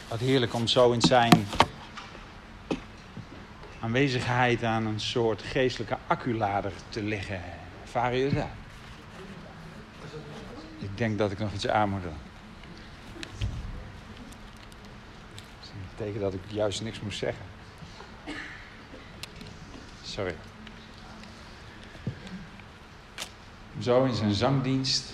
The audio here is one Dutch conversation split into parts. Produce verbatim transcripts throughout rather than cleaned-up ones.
Wat heerlijk om zo in zijn aanwezigheid aan een soort geestelijke acculader te liggen. Ervaren jullie dat? Ik denk dat ik nog iets aan moet doen. Dat betekent dat ik juist niks moest zeggen. Sorry. Om zo in zijn zangdienst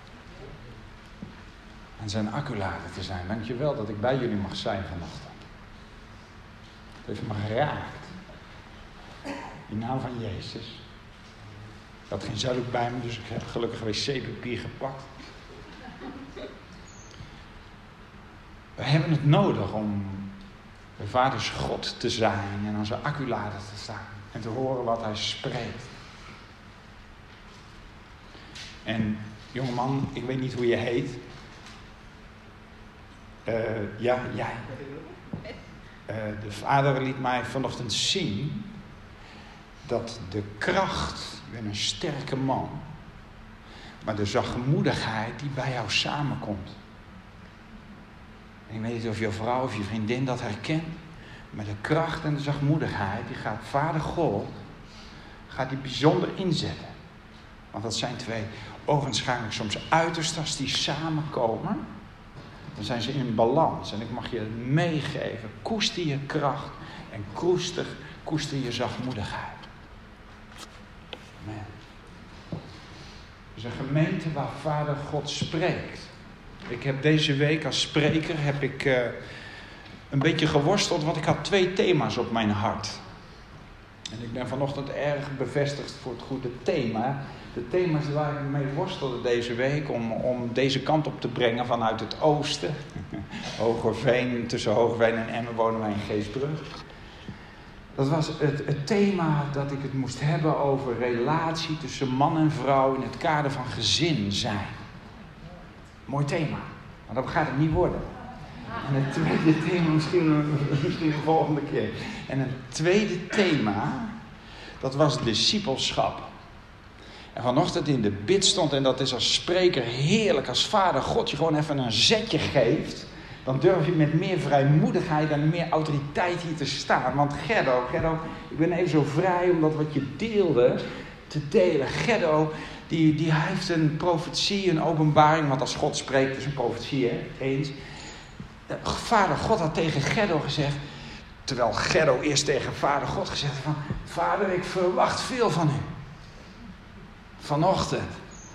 aan zijn acculader te zijn. Dank je wel dat ik bij jullie mag zijn vannacht. Het heeft me geraakt. In naam van Jezus. Ik had geen zakdoek bij me, dus ik heb gelukkig wc-papier gepakt. We hebben het nodig om bij Vaders God te zijn en aan zijn acculader te staan. En te horen wat hij spreekt. En jongeman, ik weet niet hoe je heet. Uh, ja, jij. Uh, de vader liet mij vanochtend zien dat de kracht, je bent een sterke man, maar de zachtmoedigheid die bij jou samenkomt. En ik weet niet of je vrouw of je vriendin dat herkent, maar de kracht en de zachtmoedigheid, die gaat Vader God, gaat die bijzonder inzetten. Want dat zijn twee ogenschijnlijk soms uiterst, als die samenkomen, dan zijn ze in balans. En ik mag je meegeven, koester je kracht en koester, koester je zachtmoedigheid. Amen. Het is een gemeente waar Vader God spreekt. Ik heb deze week als spreker heb ik uh, een beetje geworsteld, want ik had twee thema's op mijn hart. En ik ben vanochtend erg bevestigd voor het goede thema. De thema's waar ik mee worstelde deze week om, om deze kant op te brengen vanuit het oosten. Hoogeveen, tussen Hoogeveen en Emmen wonen wij in Geestbrug. Dat was het, het thema dat ik het moest hebben over relatie tussen man en vrouw in het kader van gezin zijn. Mooi thema, maar dat gaat het niet worden. En het tweede thema misschien, misschien de volgende keer. En het tweede thema, dat was discipelschap. En vanochtend in de bid stond, en dat is als spreker heerlijk, als Vader God je gewoon even een zetje geeft, dan durf je met meer vrijmoedigheid en meer autoriteit hier te staan. Want Gerdo, Gerdo, ik ben even zo vrij om dat wat je deelde te delen. Gerdo, die, die heeft een profetie, een openbaring, want als God spreekt is een profetie, hè, eens. Vader God had tegen Gerdo gezegd, terwijl Gerdo eerst tegen Vader God gezegd had van, Vader, ik verwacht veel van u. Vanochtend.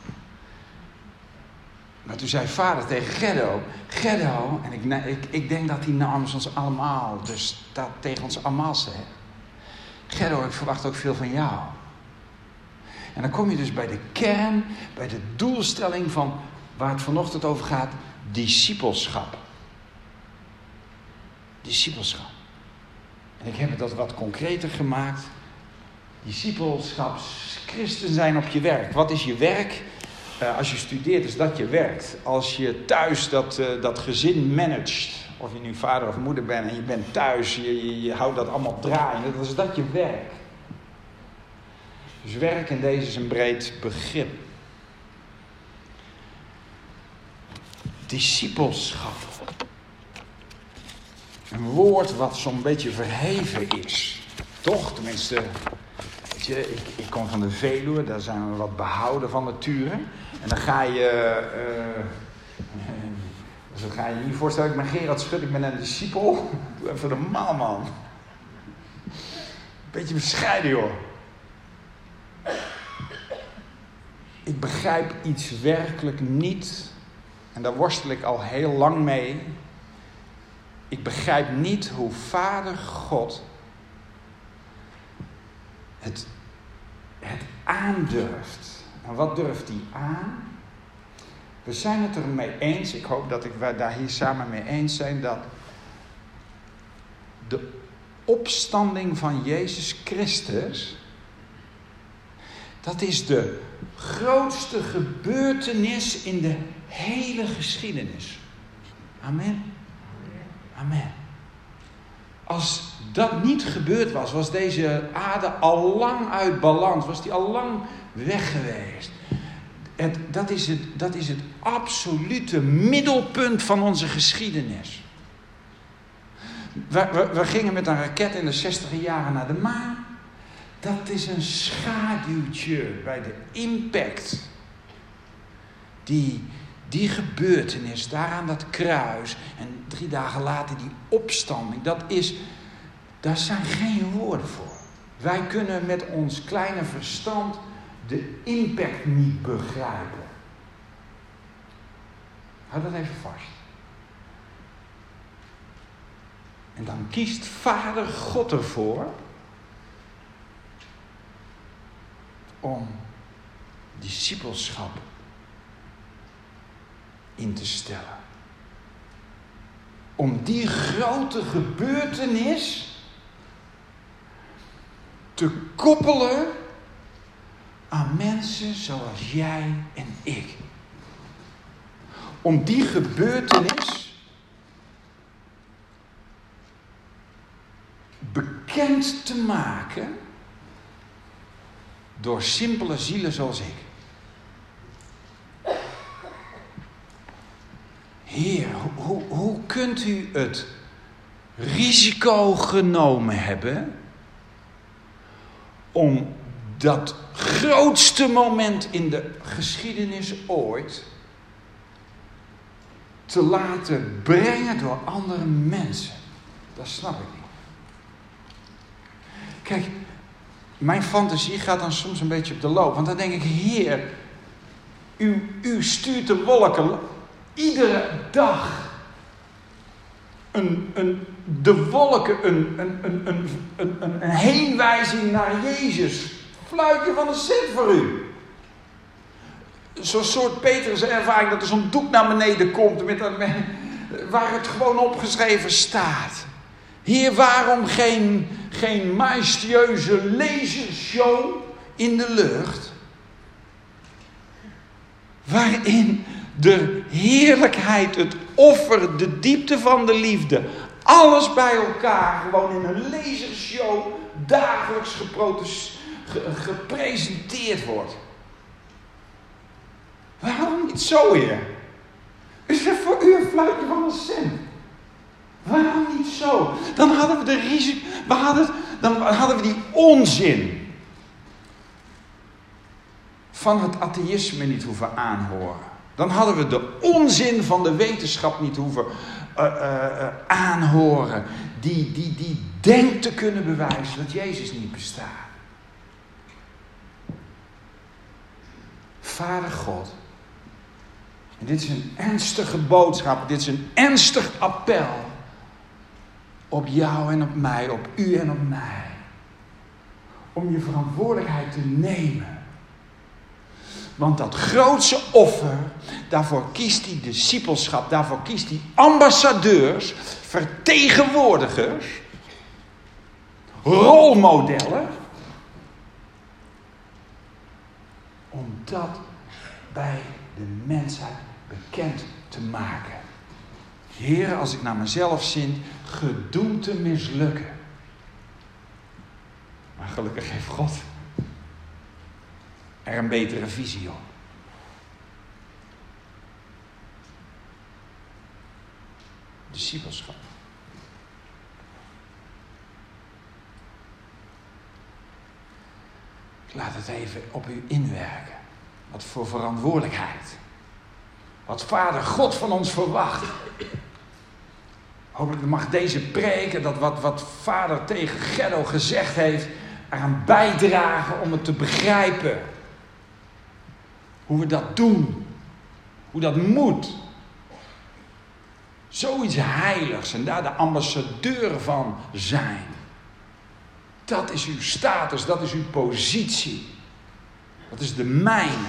Maar toen zei Vader tegen Gerdo, Gerdo, en ik, ik, ik denk dat hij namens ons allemaal, dus dat tegen ons allemaal zegt, Gerdo, ik verwacht ook veel van jou. En dan kom je dus bij de kern, bij de doelstelling van waar het vanochtend over gaat, discipelschap. Discipelschap. En ik heb het wat concreter gemaakt. Discipelschap, christen zijn op je werk. Wat is je werk? Uh, als je studeert is dat je werkt. Als je thuis dat, uh, dat gezin managt, of je nu vader of moeder bent en je bent thuis, je, je, je houdt dat allemaal draaiende, dan is dat je werk. Dus werk in deze is een breed begrip. Discipelschap. Een woord wat zo'n beetje verheven is. Toch? Tenminste, weet je, ik, ik kom van de Veluwe, daar zijn we wat behouden van nature. En dan ga je... Uh, dus dan ga je je niet voorstellen, ik ben Gerard Schut, ik ben een discipel. Doe even normaal, man. Beetje bescheiden, joh. Ik begrijp iets werkelijk niet. En daar worstel ik al heel lang mee. Ik begrijp niet hoe Vader God het, het aandurft. En wat durft hij aan? We zijn het er mee eens, ik hoop dat ik, wij daar hier samen mee eens zijn, dat de opstanding van Jezus Christus, dat is de grootste gebeurtenis in de hele geschiedenis. Amen. Amen. Als dat niet gebeurd was, was deze aarde al lang uit balans, was die al lang weg geweest. Het, dat, is het, dat is het absolute middelpunt van onze geschiedenis. We, we, we gingen met een raket in de zestiger jaren naar de maan. Dat is een schaduwtje bij de impact. Die, die gebeurtenis, daar aan dat kruis. En drie dagen later die opstanding. Dat is, daar zijn geen woorden voor. Wij kunnen met ons kleine verstand de impact niet begrijpen. Houd dat even vast. En dan kiest Vader God ervoor om discipelschap in te stellen. Om die grote gebeurtenis te koppelen aan mensen zoals jij en ik. Om die gebeurtenis bekend te maken door simpele zielen zoals ik. Heer, hoe, hoe, hoe kunt u het risico genomen hebben om dat grootste moment in de geschiedenis ooit te laten brengen door andere mensen? Dat snap ik niet. Kijk, mijn fantasie gaat dan soms een beetje op de loop. Want dan denk ik, Heer, u, u stuurt de wolken iedere dag. Een, een, de wolken, een, een, een, een, een, een, een heenwijzing naar Jezus. Fluitje van een cent voor u. Zo'n soort Petrus ervaring dat er zo'n doek naar beneden komt. Met een, waar het gewoon opgeschreven staat. Heer, waarom geen, geen majestueuze lasershow in de lucht? Waarin de heerlijkheid, het offer, de diepte van de liefde, alles bij elkaar gewoon in een lasershow dagelijks geprotes, ge, gepresenteerd wordt. Waarom niet zo, Heer? Is er voor u een fluitje van een cent? Waarom niet zo? Dan hadden we de risico, we hadden, dan hadden we die onzin van het atheïsme niet hoeven aanhoren. Dan hadden we de onzin van de wetenschap niet hoeven uh, uh, uh, aanhoren. Die, die, die denkt te kunnen bewijzen dat Jezus niet bestaat. Vader God. En dit is een ernstige boodschap. Dit is een ernstig appel. Op jou en op mij. Op u en op mij. Om je verantwoordelijkheid te nemen. Want dat grootste offer, daarvoor kiest hij discipelschap, daarvoor kiest hij ambassadeurs, vertegenwoordigers, rolmodellen. Om dat bij de mensheid bekend te maken. Heer, als ik naar mezelf zin, gedoemd te mislukken. Maar gelukkig heeft God er een betere visie op. Discipelschap. Ik laat het even op u inwerken. Wat voor verantwoordelijkheid. Wat Vader God van ons verwacht. Hopelijk mag deze preken, dat wat, wat Vader tegen Gerdo gezegd heeft, eraan bijdragen om het te begrijpen. Hoe we dat doen. Hoe dat moet. Zoiets heiligs en daar de ambassadeur van zijn. Dat is uw status, dat is uw positie. Dat is de mijne.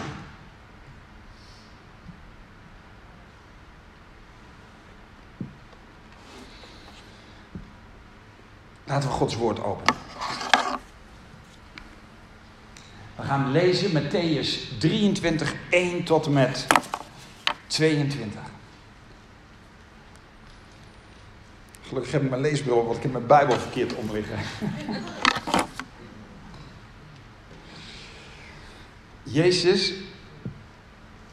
Laten we Gods woord openen. We gaan lezen Mattheüs drieëntwintig, één tot en met tweeëntwintig. Gelukkig heb ik mijn leesbril, want ik heb mijn Bijbel verkeerd omliggen. Jezus,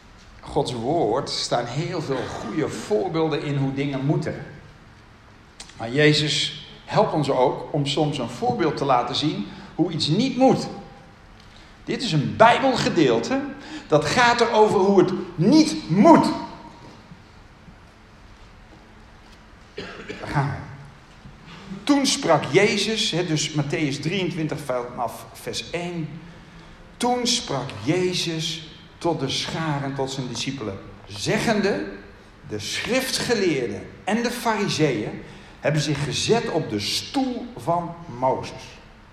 Gods woord, staan heel veel goede voorbeelden in hoe dingen moeten. Maar Jezus helpt ons ook om soms een voorbeeld te laten zien hoe iets niet moet. Dit is een Bijbelgedeelte dat gaat erover hoe het niet moet. Daar gaan we. Toen sprak Jezus, dus Mattheüs drieëntwintig vanaf vers één. Toen sprak Jezus tot de scharen, tot zijn discipelen, zeggende: de schriftgeleerden en de farizeeën hebben zich gezet op de stoel van Mozes.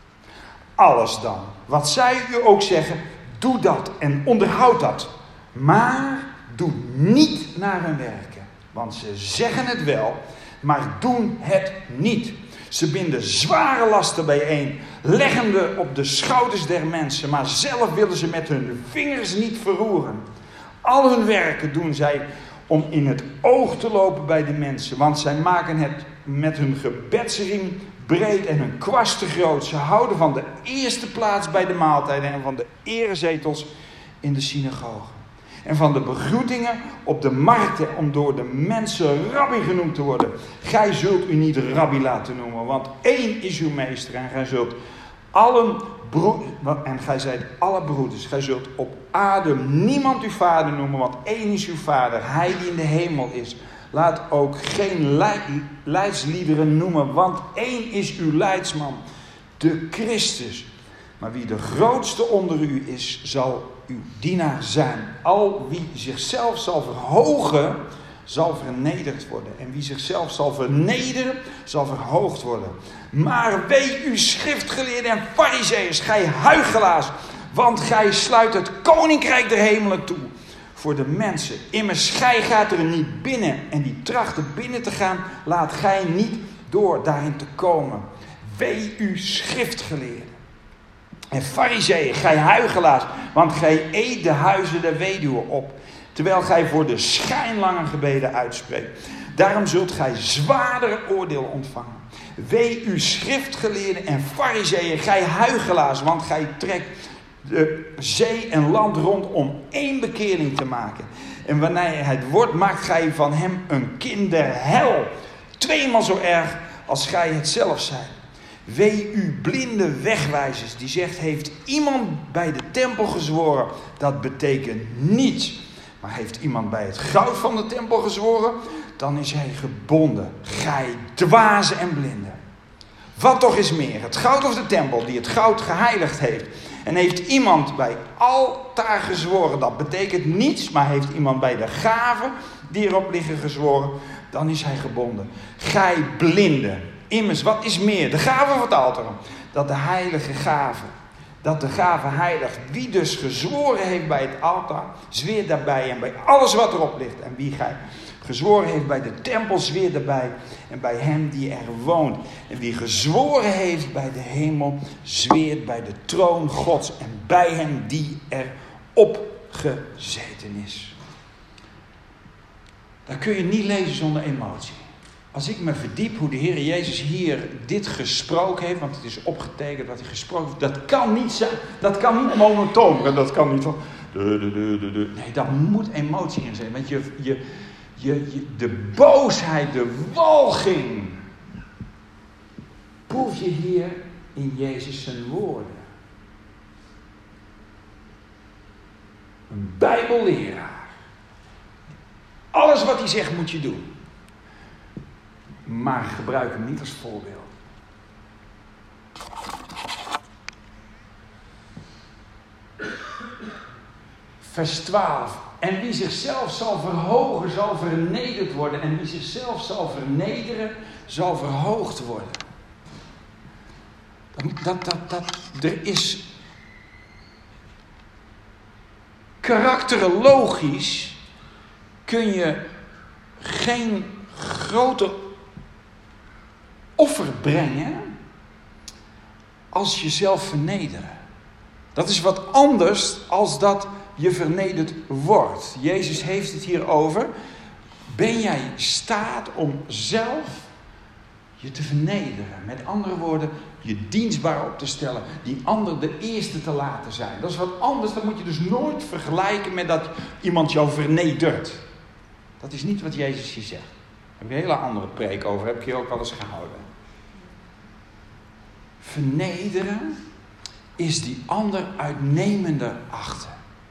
Alles dan, wat zij u ook zeggen, doe dat en onderhoud dat. Maar doe niet naar hun werken. Want ze zeggen het wel, maar doen het niet. Ze binden zware lasten bijeen, leggende op de schouders der mensen, maar zelf willen ze met hun vingers niet verroeren. Al hun werken doen zij om in het oog te lopen bij de mensen, want zij maken het met hun gebedsriem breed en hun kwast te groot. Ze houden van de eerste plaats bij de maaltijden en van de erezetels in de synagogen. En van de begroetingen op de markten om door de mensen rabbi genoemd te worden. Gij zult u niet rabbi laten noemen, want één is uw meester en gij zult allen broeders, en gij zijt alle broeders. Gij zult op aarde niemand uw vader noemen, want één is uw vader, hij die in de hemel is. Laat ook geen leidsliederen noemen, want één is uw leidsman, de Christus. Maar wie de grootste onder u is, zal uw dienaar zijn. Al wie zichzelf zal verhogen, zal vernederd worden. En wie zichzelf zal vernederen, zal verhoogd worden. Maar wee u schriftgeleerden en farizeeërs, gij huichelaars, want gij sluit het koninkrijk der hemelen toe voor de mensen. Immers, gij gaat er niet binnen en die trachten binnen te gaan, laat gij niet door daarin te komen. Wee u schriftgeleerden en farizeeën, gij huichelaars, want gij eet de huizen der weduwen op, terwijl gij voor de schijn lange gebeden uitspreekt. Daarom zult gij zwaarder oordeel ontvangen. Wee u schriftgeleerden en farizeeën, gij huichelaars, want gij trekt de zee en land rond om één bekering te maken. En wanneer het wordt, maakt gij van hem een kind der hel. Tweemaal zo erg als gij het zelf zijt. Wee u blinde wegwijzers, die zegt, heeft iemand bij de tempel gezworen? Dat betekent niets. Maar heeft iemand bij het goud van de tempel gezworen? Dan is hij gebonden. Gij dwazen en blinden. Wat toch is meer, het goud of de tempel die het goud geheiligd heeft? En heeft iemand bij altaar gezworen? Dat betekent niets. Maar heeft iemand bij de gaven die erop liggen gezworen? Dan is hij gebonden. Gij blinden. Immers, wat is meer? De gave of het altaar? Dat de heilige gave, dat de gave heiligt. Wie dus gezworen heeft bij het altaar, zweert daarbij en bij alles wat erop ligt. En wie gij gezworen heeft bij de tempel, zweert daarbij en bij hem die er woont. En wie gezworen heeft bij de hemel, zweert bij de troon Gods en bij hem die er opgezeten is. Dat kun je niet lezen zonder emotie. Als ik me verdiep hoe de Heer Jezus hier dit gesproken heeft, want het is opgetekend wat hij gesproken heeft, dat kan niet zijn, dat kan niet monotoon, dat kan niet van, de, de, de, de, de. Nee, daar moet emotie in zijn, want je, je, je, je, de boosheid, de walging, proef je hier in Jezus zijn woorden. Een Bijbelleraar. Alles wat hij zegt moet je doen. Maar gebruik hem niet als voorbeeld. Vers twaalf. En wie zichzelf zal verhogen, zal vernederd worden. En wie zichzelf zal vernederen, zal verhoogd worden. Dat, dat, dat, dat, er is karakterologisch kun je geen grote offer brengen als jezelf vernederen. Dat is wat anders als dat je vernederd wordt. Jezus heeft het hier over. Ben jij in staat om zelf je te vernederen? Met andere woorden, je dienstbaar op te stellen. Die ander de eerste te laten zijn. Dat is wat anders. Dat moet je dus nooit vergelijken met dat iemand jou vernedert. Dat is niet wat Jezus hier zegt. heb ik een hele andere preek over. Heb ik hier ook wel eens gehouden. Vernederen is die ander uitnemender achten.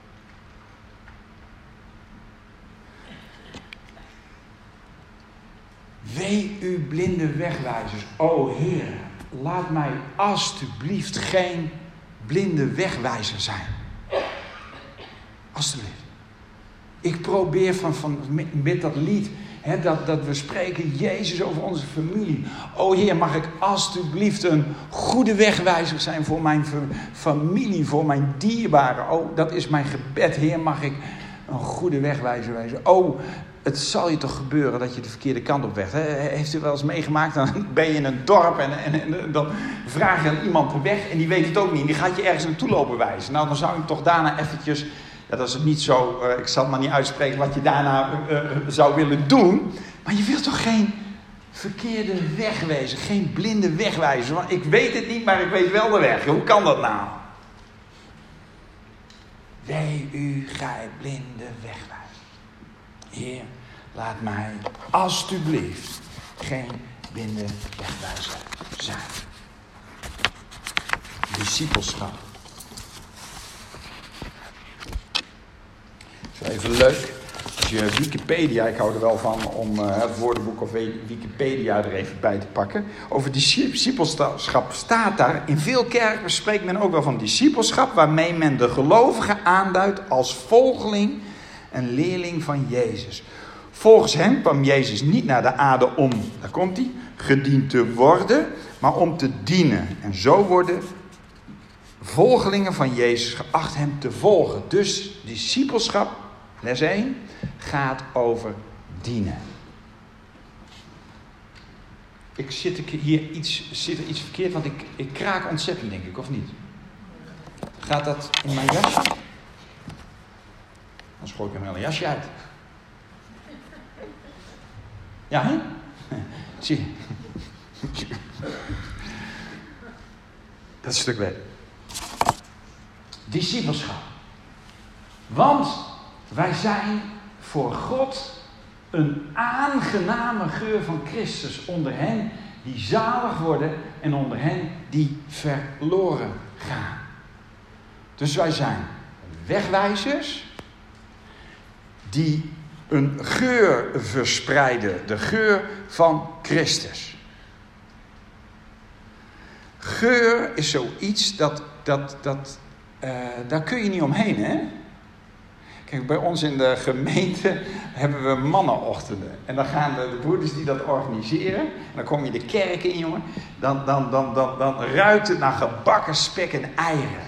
Wee u blinde wegwijzers. O Heer, laat mij alstublieft geen blinde wegwijzer zijn. Alsjeblieft. Ik probeer van, van met dat lied, hè, dat, dat we spreken Jezus over onze familie. O Heer, mag ik alstublieft een goede wegwijzer zijn voor mijn familie, voor mijn dierbaren. Oh, dat is mijn gebed. Heer, mag ik een goede wegwijzer wezen. Oh, het zal je toch gebeuren dat je de verkeerde kant op weg. Hè? Heeft u wel eens meegemaakt? Dan ben je in een dorp en, en, en dan vraag je aan iemand de weg en die weet het ook niet. En die gaat je ergens naartoe lopen wijzen. Nou, dan zou je toch daarna eventjes... Ja, dat is het niet zo, uh, ik zal het maar niet uitspreken wat je daarna uh, uh, zou willen doen. Maar je wilt toch geen verkeerde weg wezen, geen blinde wegwijzer. Want ik weet het niet, maar ik weet wel de weg. Hoe kan dat nou? Wee u, gij blinde wegwijzer. Heer, laat mij alstublieft geen blinde wegwijzer zijn. Discipelschap. Even leuk, als je Wikipedia, ik hou er wel van om uh, het woordenboek of Wikipedia er even bij te pakken. Over discipelschap staat daar, in veel kerken spreekt men ook wel van discipelschap, waarmee men de gelovige aanduidt als volgeling en leerling van Jezus. Volgens hem kwam Jezus niet naar de aarde om, daar komt hij, gediend te worden, maar om te dienen. En zo worden volgelingen van Jezus geacht hem te volgen. Dus discipelschap, les één, gaat over dienen. Ik zit hier iets, zit er iets verkeerd, want ik, ik kraak ontzettend, denk ik, of niet? Gaat dat in mijn jasje? Dan schoot ik hem wel een jasje uit. Ja, hè? Zie je? Dat is een stuk beter. Discipelschap. Want wij zijn voor God een aangename geur van Christus onder hen die zalig worden en onder hen die verloren gaan. Dus wij zijn wegwijzers die een geur verspreiden, de geur van Christus. Geur is zoiets dat, dat, dat uh, daar kun je niet omheen, hè? Kijk, bij ons in de gemeente hebben we mannenochtenden. En dan gaan de, de broeders die dat organiseren. En dan kom je de kerk in, jongen. Dan, dan, dan, dan, dan ruikt het naar gebakken spek en eieren.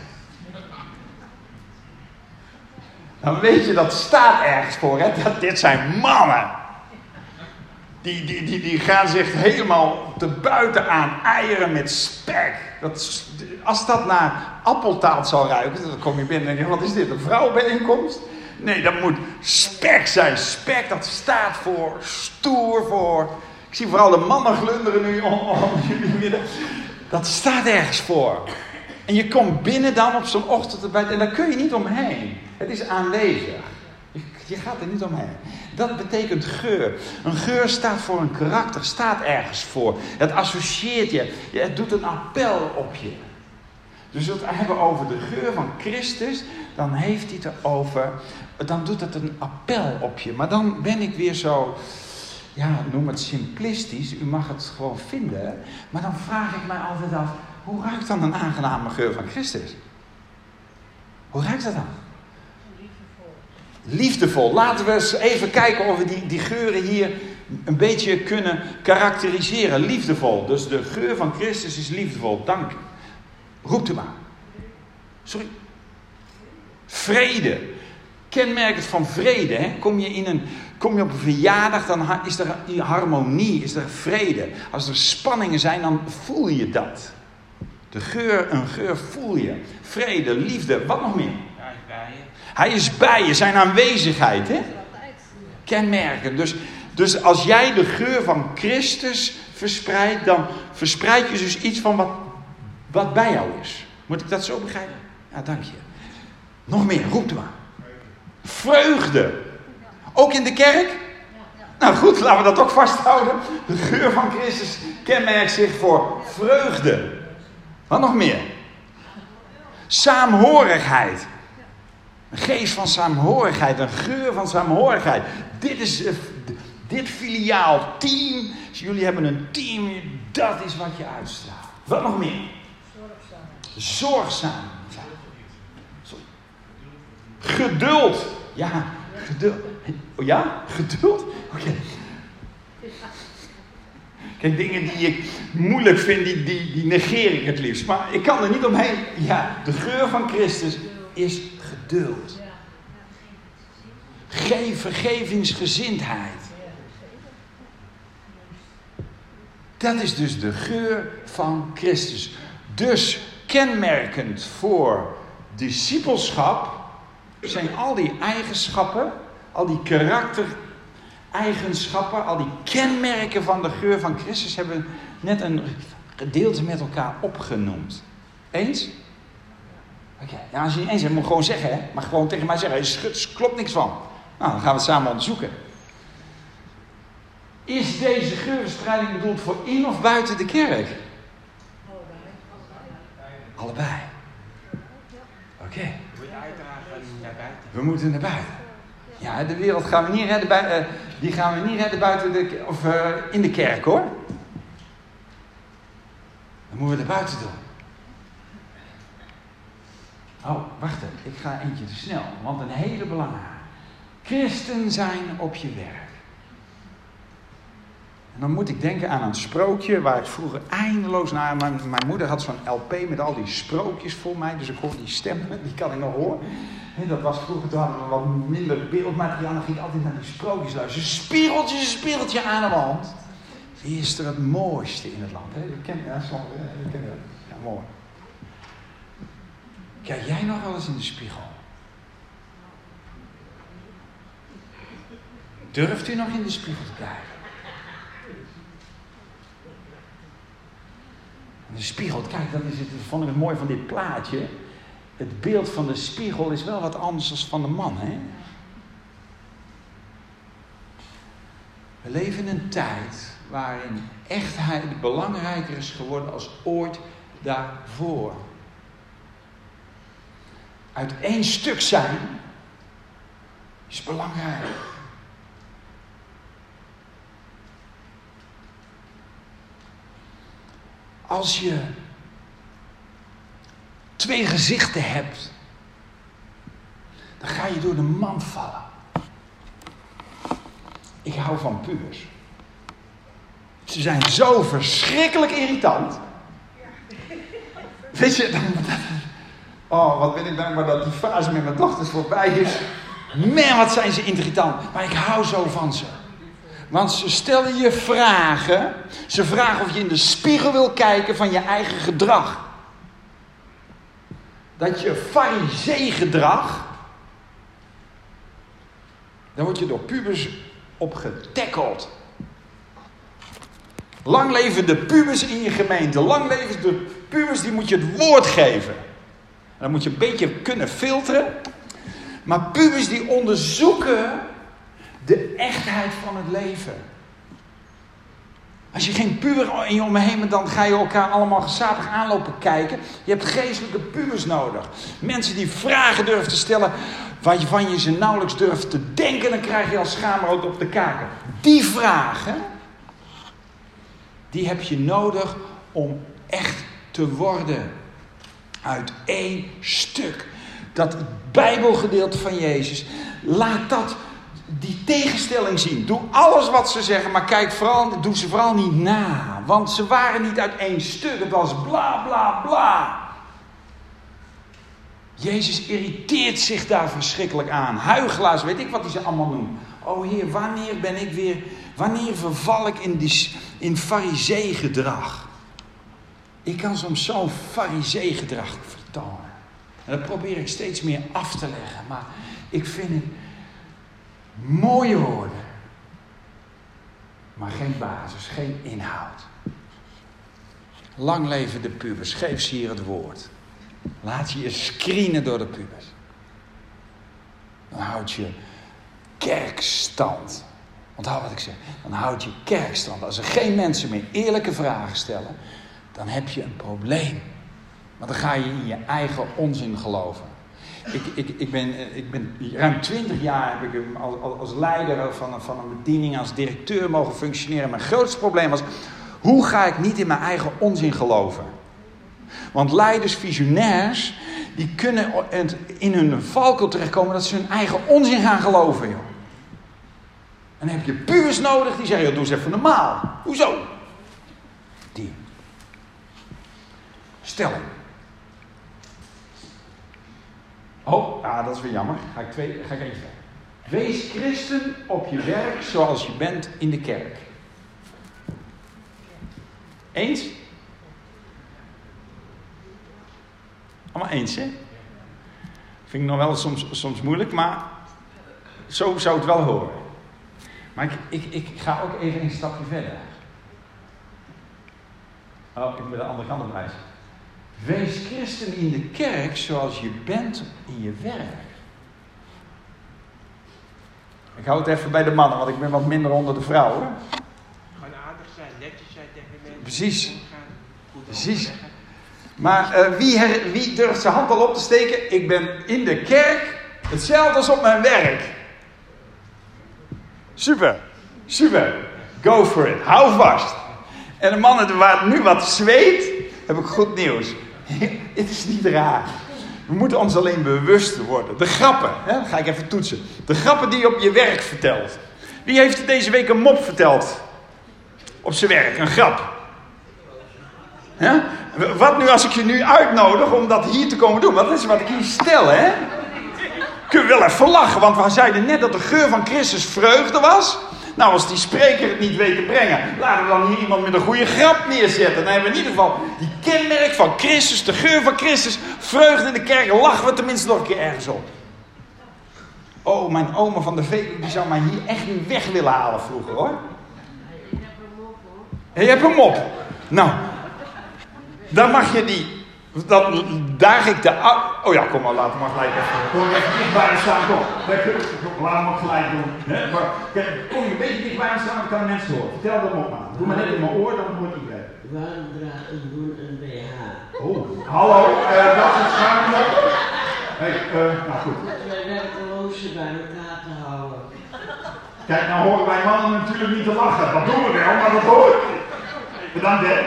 Dan weet je, dat staat ergens voor, hè. Dat, dit zijn mannen. Die, die, die, die gaan zich helemaal te buiten aan eieren met spek. Dat, als dat naar appeltaart zal ruiken, dan kom je binnen en denk je, wat is dit, een vrouwenbijeenkomst? Nee, dat moet spek zijn. Spek, dat staat voor stoer, voor... Ik zie vooral de mannen glunderen nu om, om jullie midden. Dat staat ergens voor. En je komt binnen dan op zo'n ochtend en daar kun je niet omheen. Het is aanwezig. Je, je gaat er niet omheen. Dat betekent geur. Een geur staat voor een karakter, staat ergens voor. Het associeert je. Het doet een appel op je. Dus als we het hebben over de geur van Christus, dan heeft hij het erover, dan doet het een appel op je. Maar dan ben ik weer zo, ja, noem het simplistisch, u mag het gewoon vinden. Maar dan vraag ik mij altijd af, hoe ruikt dan een aangename geur van Christus? Hoe ruikt dat dan? Liefdevol. Liefdevol. Laten we eens even kijken of we die, die geuren hier een beetje kunnen karakteriseren. Liefdevol. Dus de geur van Christus is liefdevol. Dank u. Roept u maar. Sorry. Vrede. Kenmerkend van vrede. Hè? Kom je in een, kom je op een verjaardag, dan is er harmonie, is er vrede. Als er spanningen zijn, dan voel je dat. De geur, een geur voel je. Vrede, liefde, wat nog meer? Hij is bij je. Hij is bij je, zijn aanwezigheid. Hè? Kenmerken. Dus, dus als jij de geur van Christus verspreidt, dan verspreid je dus iets van wat, wat bij jou is. Moet ik dat zo begrijpen? Ja, dank je. Nog meer, roep maar. Vreugde. Ook in de kerk? Nou goed, laten we dat ook vasthouden. De geur van Christus kenmerkt zich voor vreugde. Wat nog meer? Saamhorigheid. Een geest van saamhorigheid, een geur van saamhorigheid. Dit is, uh, dit filiaal team, jullie hebben een team, dat is wat je uitstraalt. Wat nog meer? Zorgzaam. Zorgzaam. Geduld. Ja, geduld. Oh ja, geduld? Oké. Okay. Kijk, dingen die ik moeilijk vind, die, die, die negeer ik het liefst. Maar ik kan er niet omheen. Ja, de geur van Christus is geduld. Geef vergevingsgezindheid. Dat is dus de geur van Christus. Dus kenmerkend voor discipelschap zijn al die eigenschappen, al die karaktereigenschappen, al die kenmerken van de geur van Christus hebben we net een gedeelte met elkaar opgenoemd. Eens? Oké, okay. Ja, als je niet eens bent, moet je gewoon zeggen, hè? Maar gewoon tegen mij zeggen, er klopt niks van. Nou, dan gaan we het samen onderzoeken. Is deze geurverstrijking bedoeld voor in of buiten de kerk? Allebei. Allebei. Oké. Okay. We moeten naar buiten. Ja, de wereld gaan we niet redden, bij, uh, die gaan we niet redden buiten de, of uh, in de kerk, hoor. Dan moeten we naar buiten doen. Oh, wacht even. Ik ga eentje te snel, want een hele belangrijke. Christen zijn op je werk. En dan moet ik denken aan een sprookje waar ik vroeger eindeloos naar... Mijn, mijn moeder had zo'n L P met al die sprookjes voor mij, dus ik hoor die stemmen, die kan ik nog horen. En dat was vroeger, toen hadden we wat minder beeldmateriaal, dan ging ik altijd naar die sprookjes luisteren. Spiegeltje, een spiegeltje aan de wand. Wie is er het mooiste in het land? Hè? Je kent, ja, zo, je kent het. Ja, mooi. Kijk jij nog wel eens in de spiegel? Durft u nog in de spiegel te kijken? De spiegel, kijk, dat, is het, dat vond ik het mooi van dit plaatje. Het beeld van de spiegel is wel wat anders dan van de man, hè? We leven in een tijd waarin echtheid belangrijker is geworden als ooit daarvoor. Uit één stuk zijn is belangrijk. Als je twee gezichten hebt, dan ga je door de mand vallen. Ik hou van pubers. Ze zijn zo verschrikkelijk irritant. Weet je, dan, oh, wat ben ik dankbaar dat die fase met mijn dochters voorbij is. Man, wat zijn ze irritant. Maar ik hou zo van ze. Want ze stellen je vragen. Ze vragen of je in de spiegel wil kijken van je eigen gedrag. Dat je farisee-gedrag. Dan word je door pubers op getackeld. Lang leven de pubers in je gemeente. Lang leven de pubers, die moet je het woord geven. En dan moet je een beetje kunnen filteren. Maar pubers die onderzoeken de echtheid van het leven. Als je geen puber in je om me heen bent, dan ga je elkaar allemaal gezapig aanlopen kijken. Je hebt geestelijke pubers nodig. Mensen die vragen durven te stellen waarvan je ze nauwelijks durft te denken, dan krijg je al schaamrood op de kaken. Die vragen, die heb je nodig om echt te worden. Uit één stuk. Dat Bijbelgedeelte van Jezus, laat dat die tegenstelling zien. Doe alles wat ze zeggen, maar kijk vooral, doe ze vooral niet na. Want ze waren niet uit één stuk. Het was bla bla bla. Jezus irriteert zich daar verschrikkelijk aan. Huichelaars, weet ik wat hij ze allemaal noemt. Oh Heer, wanneer ben ik weer, wanneer verval ik in, die, in farisee-gedrag? Ik kan soms zo'n farisee-gedrag vertonen. En dat probeer ik steeds meer af te leggen. Maar ik vind het mooie woorden. Maar geen basis, geen inhoud. Lang leven de pubers. Geef ze hier het woord. Laat je je screenen door de pubers. Dan houd je kerk stand. Onthoud wat ik zeg. Dan houd je kerk stand. Als er geen mensen meer eerlijke vragen stellen, dan heb je een probleem. Want dan ga je in je eigen onzin geloven. Ik, ik, ik, ben, ik ben ruim twintig jaar heb ik als, als leider van, van een bediening, als directeur mogen functioneren. Mijn grootste probleem was, hoe ga ik niet in mijn eigen onzin geloven? Want leiders, visionairs, die kunnen in hun valkuil terechtkomen dat ze hun eigen onzin gaan geloven, joh. En dan heb je puurs nodig die zeggen, joh, doe eens even normaal. Hoezo? Die. Stelling. Oh, ah, dat is weer jammer. Ga ik, twee, ga ik even verder. Wees christen op je werk zoals je bent in de kerk. Eens? Allemaal eens, hè? Vind ik nog wel soms, soms moeilijk, maar zo zou het wel horen. Maar ik, ik, ik ga ook even een stapje verder. Oh, ik moet de andere kant op wijzen. Wees christen in de kerk zoals je bent in je werk. Ik hou het even bij de mannen, want ik ben wat minder onder de vrouwen. Gewoon aardig zijn, netjes zijn tegen mensen. Precies. Precies. Maar uh, wie, her, wie durft zijn hand al op te steken? Ik ben in de kerk hetzelfde als op mijn werk. Super. Super. Go for it. Hou vast. En de mannen waar nu wat zweet, heb ik goed nieuws. Het is niet raar. We moeten ons alleen bewust worden. De grappen, hè? Dan ga ik even toetsen. De grappen die je op je werk vertelt. Wie heeft er deze week een mop verteld? Op zijn werk, een grap. Hè? Wat nu als ik je nu uitnodig om dat hier te komen doen? Wat is wat ik hier stel, hè? Kun je wel even lachen, want we zeiden net dat de geur van Christus vreugde was. Nou, als die spreker het niet weet te brengen, laten we dan hier iemand met een goede grap neerzetten. Dan hebben we in ieder geval die kenmerk van Christus, de geur van Christus, vreugde in de kerk, lachen we tenminste nog een keer ergens op. Oh, mijn oma van de Veluwe, die zou mij hier echt niet weg willen halen vroeger, hoor. Ik heb een mop, hoor. Je hebt een mop. Nou, dan mag je die... Dan daag ik de... Oh ja, kom maar, laten we maar gelijk even... Kom even dichtbij me staan, kom. Laat me gelijk doen. He? Maar kom je een beetje dichtbij me staan, dan kan mensen horen. Vertel dat op maar. Doe maar net in mijn oor, dan hoort iedereen. Waarom draagt een doen een B H? Oh, hallo, uh, dat is het schaam. Hey, uh, nou goed. Dat wij werkelozen bij elkaar te houden. Kijk, nou horen wij mannen natuurlijk niet te lachen. Dat doen we wel, maar dat hoort. Bedankt, hè.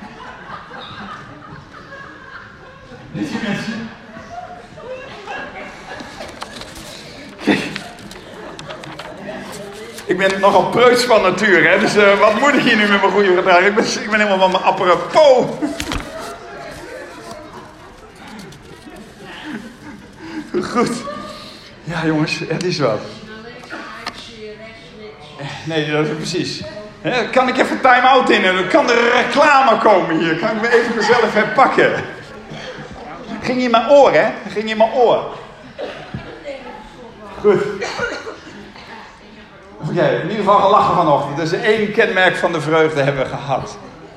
Dit zijn mensen. Kijk. Ik ben nogal preuts van natuur, hè. Dus uh, wat moet ik hier nu met mijn goede gedrag? Ik ben, ik ben helemaal van mijn apropos. Goed. Ja, jongens, het is wat. Nee, dat is precies. He, kan ik even time-out in en dan kan er reclame komen hier. Kan ik me even mezelf herpakken. Ging in mijn oor, hè? Ging in mijn oor. Goed. Oké, okay, in ieder geval gelachen vanochtend. Dus één kenmerk van de vreugde hebben we gehad.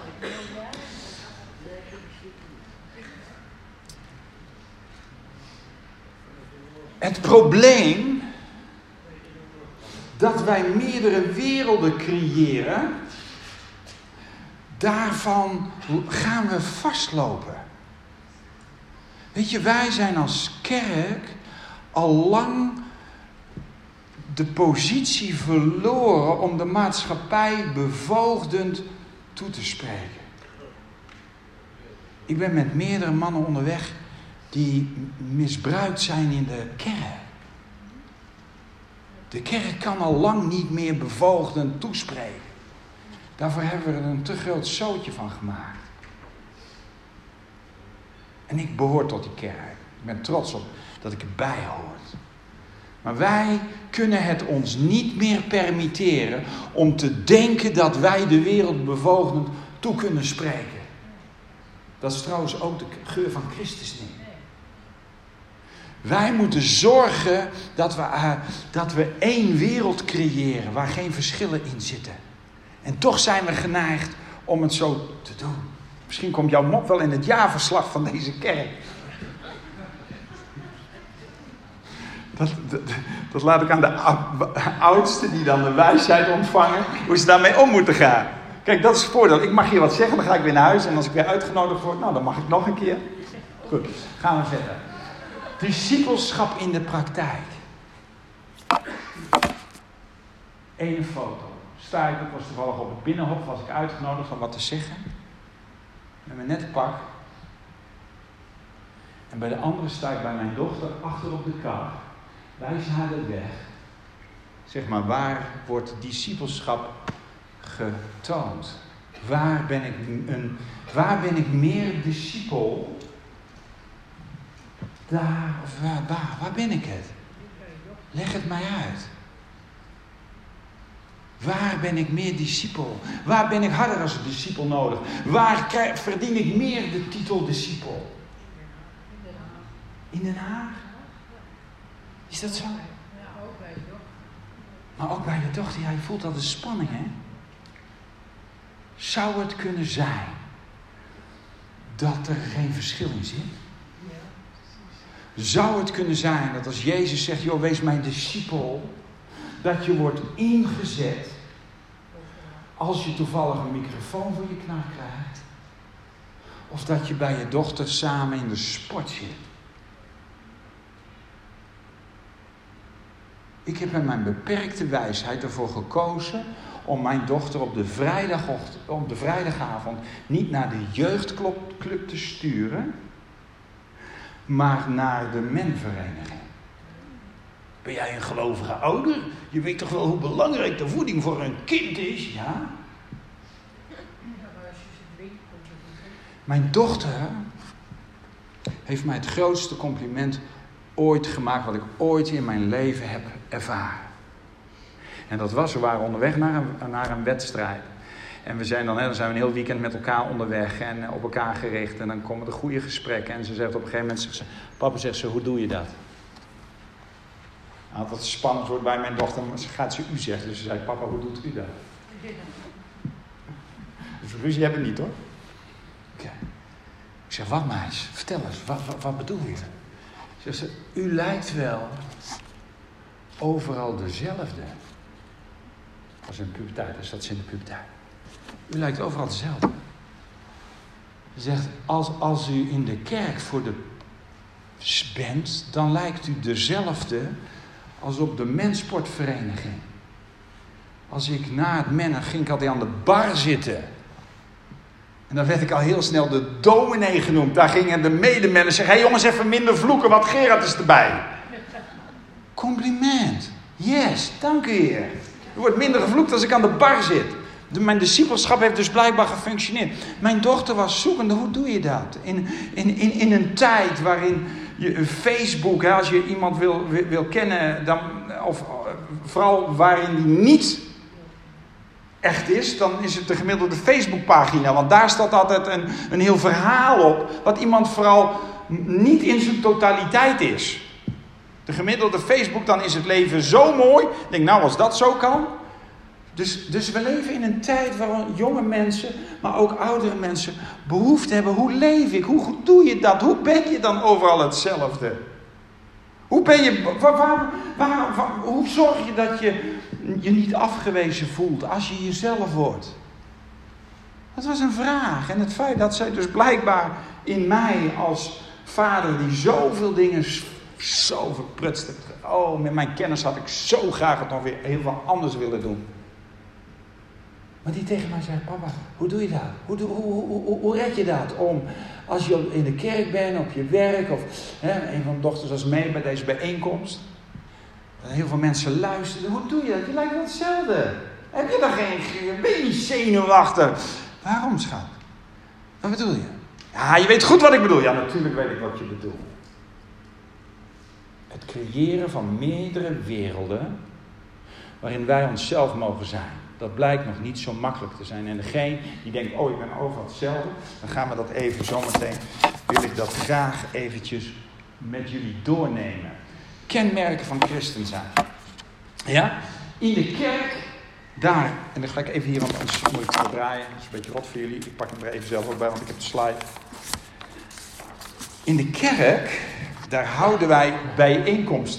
Het probleem dat wij meerdere werelden creëren, daarvan gaan we vastlopen. Weet je, wij zijn als kerk al lang de positie verloren om de maatschappij bevoogdend toe te spreken. Ik ben met meerdere mannen onderweg die misbruikt zijn in de kerk. De kerk kan al lang niet meer bevoogdend toespreken. Daarvoor hebben we er een te groot zootje van gemaakt. En ik behoor tot die kerk. Ik ben trots op dat ik erbij hoor. Maar wij kunnen het ons niet meer permitteren om te denken dat wij de wereld bevoogdend toe kunnen spreken. Dat is trouwens ook de geur van Christus niet. Wij moeten zorgen dat we, uh, dat we één wereld creëren waar geen verschillen in zitten. En toch zijn we geneigd om het zo te doen. Misschien komt jouw mop wel in het jaarverslag van deze kerk. Dat, dat, dat laat ik aan de oudsten die dan de wijsheid ontvangen, hoe ze daarmee om moeten gaan. Kijk, dat is het voordeel. Ik mag hier wat zeggen, dan ga ik weer naar huis. En als ik weer uitgenodigd word, nou, dan mag ik nog een keer. Goed, gaan we verder. Discipelschap in de praktijk. Eén foto. Sta ik, dat was toevallig op het Binnenhof, was ik uitgenodigd om wat te zeggen. Met mijn nette pak. En bij de andere sta ik bij mijn dochter achter op de kar. Wijs haar de weg. Zeg maar, waar wordt discipelschap getoond? Waar ben ik een, waar ben ik meer discipel? Daar of waar, waar, waar ben ik het? Leg het mij uit. Waar ben ik meer discipel? Waar ben ik harder als een discipel nodig? Waar krijg, verdien ik meer de titel discipel? In Den Haag? Is dat zo? Ja, ook bij je dochter. Maar ook bij je dochter, ja, je voelt dat de spanning, hè? Zou het kunnen zijn dat er geen verschil in zit? Zou het kunnen zijn dat als Jezus zegt, joh, wees mijn discipel, dat je wordt ingezet als je toevallig een microfoon voor je knaak krijgt? Of dat je bij je dochter samen in de sport zit? Ik heb in mijn beperkte wijsheid ervoor gekozen om mijn dochter op de, vrijdagochtend, op de vrijdagavond niet naar de jeugdclub te sturen, maar naar de menvereniging. Ben jij een gelovige ouder? Je weet toch wel hoe belangrijk de voeding voor een kind is, ja? Mijn dochter heeft mij het grootste compliment ooit gemaakt wat ik ooit in mijn leven heb ervaren. En dat was, we waren onderweg naar een, naar een wedstrijd. En we zijn dan, hè, dan zijn we een heel weekend met elkaar onderweg en op elkaar gericht. En dan komen de goede gesprekken. En ze zegt op een gegeven moment, zegt ze, papa, zegt ze, hoe doe je dat? Nou, dat het spannend wordt bij mijn dochter, maar gaat ze u zeggen. Dus ze zei, papa, hoe doet u dat? Dus ruzie hebben we niet, hoor. Oké. Okay. Ik zeg, wat meis, vertel eens, wat, wat, wat bedoel je? Zegt ze, u lijkt wel overal dezelfde. Dat was in de puberteit, dus dat is in de puberteit. U lijkt overal dezelfde. Ze zegt, als, als u in de kerk voor de bent, dan lijkt u dezelfde als op de mensportvereniging. Als ik na het mennen ging ik altijd aan de bar zitten. En dan werd ik al heel snel de dominee genoemd. Daar gingen de medemenners zeggen, hé hey jongens, even minder vloeken, want Gerard is erbij. Compliment. Yes, dank u heer. Er wordt minder gevloekt als ik aan de bar zit. De, mijn discipelschap heeft dus blijkbaar gefunctioneerd. Mijn dochter was zoekende, hoe doe je dat? In, in, in, in een tijd waarin je Facebook, hè, als je iemand wil, wil, wil kennen, dan, of vooral waarin die niet echt is, dan is het de gemiddelde Facebookpagina. Want daar staat altijd een, een heel verhaal op, wat iemand vooral niet in zijn totaliteit is. De gemiddelde Facebook, dan is het leven zo mooi. Ik denk, nou, als dat zo kan. Dus, dus we leven in een tijd waar jonge mensen, maar ook oudere mensen behoefte hebben. Hoe leef ik? Hoe goed doe je dat? Hoe ben je dan overal hetzelfde? Hoe ben je, waar, waar, waar, waar, hoe zorg je dat je je niet afgewezen voelt als je jezelf wordt? Dat was een vraag. En het feit dat zij dus blijkbaar in mij als vader die zoveel dingen zo verprutst heeft. Oh, met mijn kennis had ik zo graag het nog weer heel wat anders willen doen. Maar die tegen mij zei, papa, hoe doe je dat? Hoe, hoe, hoe, hoe, hoe red je dat? Om, als je in de kerk bent, op je werk, of hè, een van de dochters was mee bij deze bijeenkomst. Heel veel mensen luisteren. Hoe doe je dat? Je lijkt wel hetzelfde. Heb je dan geen, ben je niet zenuwachtig? Waarom, schat? Wat bedoel je? Ja, je weet goed wat ik bedoel. Ja, natuurlijk weet ik wat je bedoelt. Het creëren van meerdere werelden waarin wij onszelf mogen zijn. Dat blijkt nog niet zo makkelijk te zijn. En degene die denkt, oh, ik ben overal hetzelfde, dan gaan we dat even zometeen, wil ik dat graag eventjes met jullie doornemen. Kenmerken van christen zijn. Ja? In de kerk, daar, en dan ga ik even hier, want anders moet ik het draaien. Dat is een beetje rot voor jullie. Ik pak hem er even zelf ook bij, want ik heb de slide. In de kerk, daar houden wij bijeenkomsten.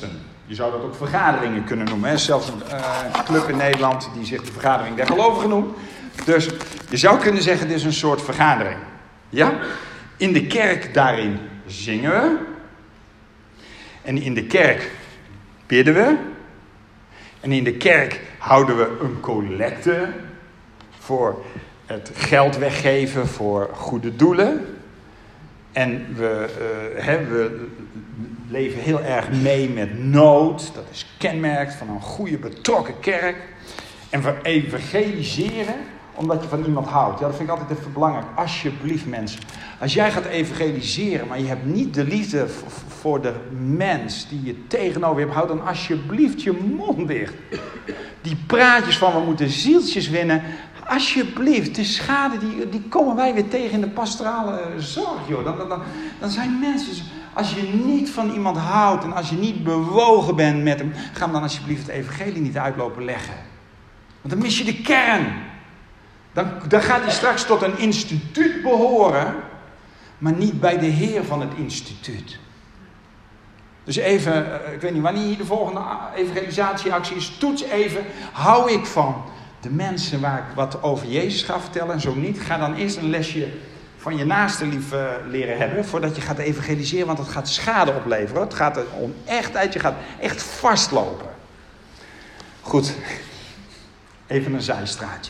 Je zou dat ook vergaderingen kunnen noemen. Hè? Zelfs een uh, club in Nederland die zich de vergadering der gelovigen noemt. Dus je zou kunnen zeggen, dit is een soort vergadering. Ja? In de kerk daarin zingen we. En in de kerk bidden we. En in de kerk houden we een collecte voor het geld weggeven voor goede doelen. En we, uh, hè, we leven heel erg mee met nood. Dat is kenmerk van een goede betrokken kerk. En we evangeliseren omdat je van iemand houdt. Ja, dat vind ik altijd even belangrijk. Alsjeblieft mensen. Als jij gaat evangeliseren, maar je hebt niet de liefde voor de mens die je tegenover je hebt, houd dan alsjeblieft je mond dicht. Die praatjes van we moeten zieltjes winnen. Alsjeblieft, de schade die, die komen wij weer tegen in de pastorale zorg, joh. Dan, dan, dan zijn mensen, als je niet van iemand houdt en als je niet bewogen bent met hem, ga hem dan alsjeblieft het evangelie niet uitlopen leggen. Want dan mis je de kern. Dan, dan gaat hij straks tot een instituut behoren, maar niet bij de heer van het instituut. Dus even, ik weet niet wanneer de volgende evangelisatieactie is, toets even, hou ik van de mensen waar ik wat over Jezus ga vertellen en zo niet, ga dan eerst een lesje van je naaste lief uh, leren hebben voordat je gaat evangeliseren, want het gaat schade opleveren. Het gaat er om echtheid, je gaat echt vastlopen. Goed, even een zijstraatje.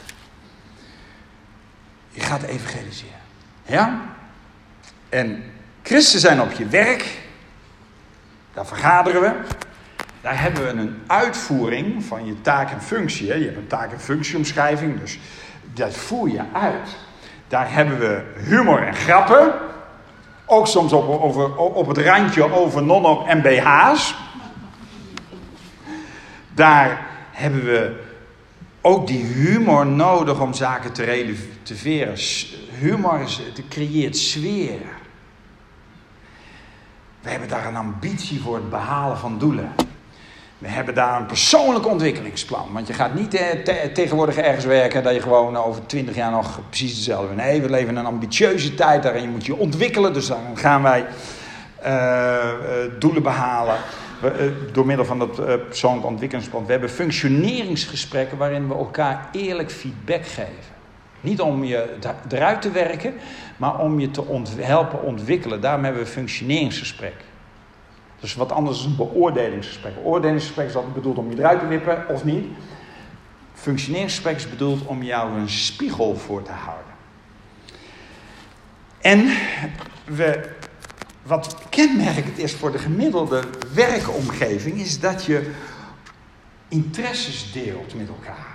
Je gaat evangeliseren. Ja? En christen zijn op je werk. Daar vergaderen we. Daar hebben we een uitvoering van je taak en functie. Hè? Je hebt een taak- en functieomschrijving, dus dat voer je uit. Daar hebben we humor en grappen. Ook soms op, over, op het randje over non-op en B H's. Daar hebben we ook die humor nodig om zaken te relativeren. Humor is, het creëert sfeer. We hebben daar een ambitie voor het behalen van doelen. We hebben daar een persoonlijk ontwikkelingsplan. Want je gaat niet te, te, tegenwoordig ergens werken dat je gewoon over twintig jaar nog precies hetzelfde bent. Nee, we leven in een ambitieuze tijd. Daarin moet je ontwikkelen. Dus dan gaan wij uh, uh, doelen behalen. We, uh, door middel van dat uh, persoonlijk ontwikkelingsplan. We hebben functioneringsgesprekken waarin we elkaar eerlijk feedback geven. Niet om je eruit te werken, maar om je te ont- helpen ontwikkelen. Daarom hebben we een functioneringsgesprek. Dus wat anders is een beoordelingsgesprek. Een beoordelingsgesprek is altijd bedoeld om je eruit te wippen of niet. Functioneringsgesprek is bedoeld om jou een spiegel voor te houden. En we, wat kenmerkend is voor de gemiddelde werkomgeving, is dat je interesses deelt met elkaar.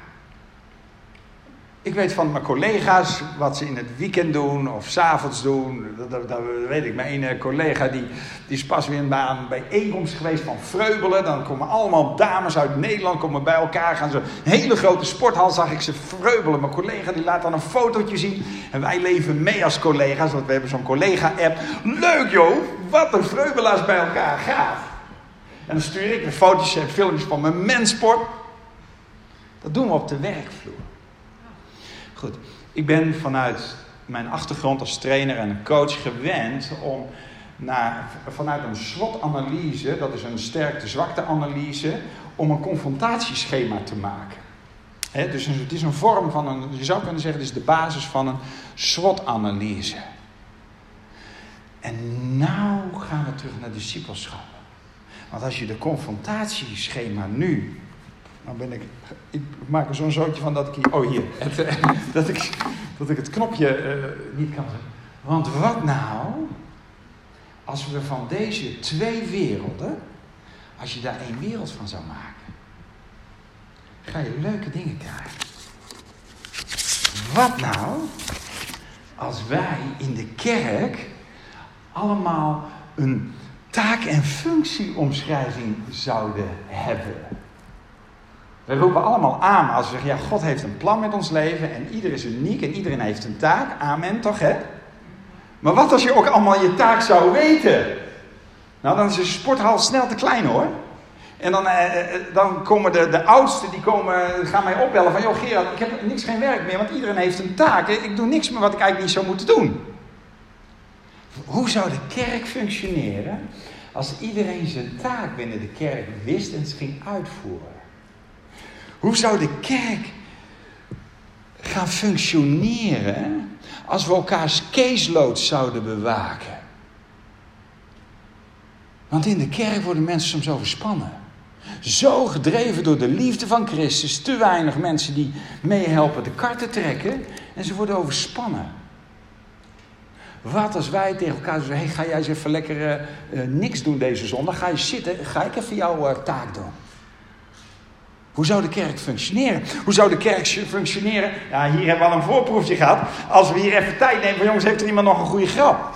Ik weet van mijn collega's wat ze in het weekend doen of 's avonds doen. Dat, dat, dat weet ik. Mijn ene collega die, die is pas weer bij een bijeenkomst geweest van Vreubelen. Dan komen allemaal dames uit Nederland komen bij elkaar. Gaan ze een hele grote sporthal, zag ik ze Vreubelen. Mijn collega die laat dan een fotootje zien. En wij leven mee als collega's, want we hebben zo'n collega-app. Leuk joh, wat een Vreubelaars bij elkaar gaat. En dan stuur ik weer foto's en filmpjes van mijn mensport. Dat doen we op de werkvloer. Goed, ik ben vanuit mijn achtergrond als trainer en coach gewend om naar, vanuit een SWOT-analyse, dat is een sterkte-zwakte-analyse, om een confrontatieschema te maken. He, dus het is een vorm van een, je zou kunnen zeggen, het is de basis van een SWOT-analyse. En nou gaan we terug naar discipelschap. Want als je de confrontatieschema nu... Dan ben ik, ik maak er zo'n zootje van dat ik hier, oh hier, het, uh, dat, ik, dat ik het knopje uh, niet kan zetten. Want wat nou, als we van deze twee werelden, als je daar één wereld van zou maken, ga je leuke dingen krijgen. Wat nou, als wij in de kerk allemaal een taak- en functieomschrijving zouden hebben. We roepen allemaal aan als we zeggen, ja, God heeft een plan met ons leven en ieder is uniek en iedereen heeft een taak. Amen, toch hè? Maar wat als je ook allemaal je taak zou weten? Nou, dan is de sporthal snel te klein hoor. En dan, eh, dan komen de, de oudsten, die komen, gaan mij opbellen van, joh Gerard, ik heb niks geen werk meer, want iedereen heeft een taak. Ik doe niks meer wat ik eigenlijk niet zou moeten doen. Hoe zou de kerk functioneren als iedereen zijn taak binnen de kerk wist en ze ging uitvoeren? Hoe zou de kerk gaan functioneren als we elkaars caseload zouden bewaken? Want in de kerk worden mensen soms overspannen. Zo gedreven door de liefde van Christus. Te weinig mensen die meehelpen de kar te trekken. En ze worden overspannen. Wat als wij tegen elkaar zeggen: hey, ga jij eens even lekker uh, uh, niks doen deze zondag. Ga je zitten, ga ik even jouw uh, taak doen. Hoe zou de kerk functioneren? Hoe zou de kerk functioneren? Ja, hier hebben we al een voorproefje gehad. Als we hier even tijd nemen van jongens, heeft er iemand nog een goede grap?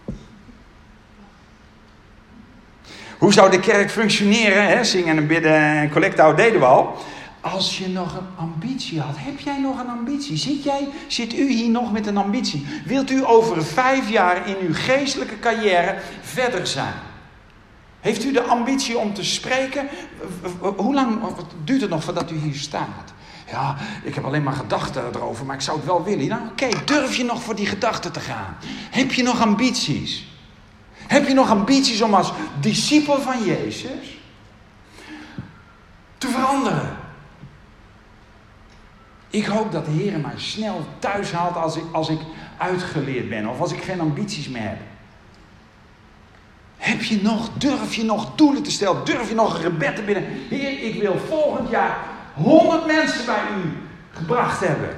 Hoe zou de kerk functioneren? Hè? Zingen en bidden en collecte houden deden we al. Als je nog een ambitie had. Heb jij nog een ambitie? Zit, jij, zit u hier nog met een ambitie? Wilt u over vijf jaar in uw geestelijke carrière verder zijn? Heeft u de ambitie om te spreken? Hoe lang duurt het nog voordat u hier staat? Ja, ik heb alleen maar gedachten erover, maar ik zou het wel willen. Nou, oké, okay, durf je nog voor die gedachten te gaan? Heb je nog ambities? Heb je nog ambities om als discipel van Jezus te veranderen? Ik hoop dat de Heer mij snel thuis haalt als ik, als ik uitgeleerd ben of als ik geen ambities meer heb. Heb je nog, durf je nog doelen te stellen? Durf je nog een gebed te bidden? Heer, ik wil volgend jaar honderd mensen bij u gebracht hebben.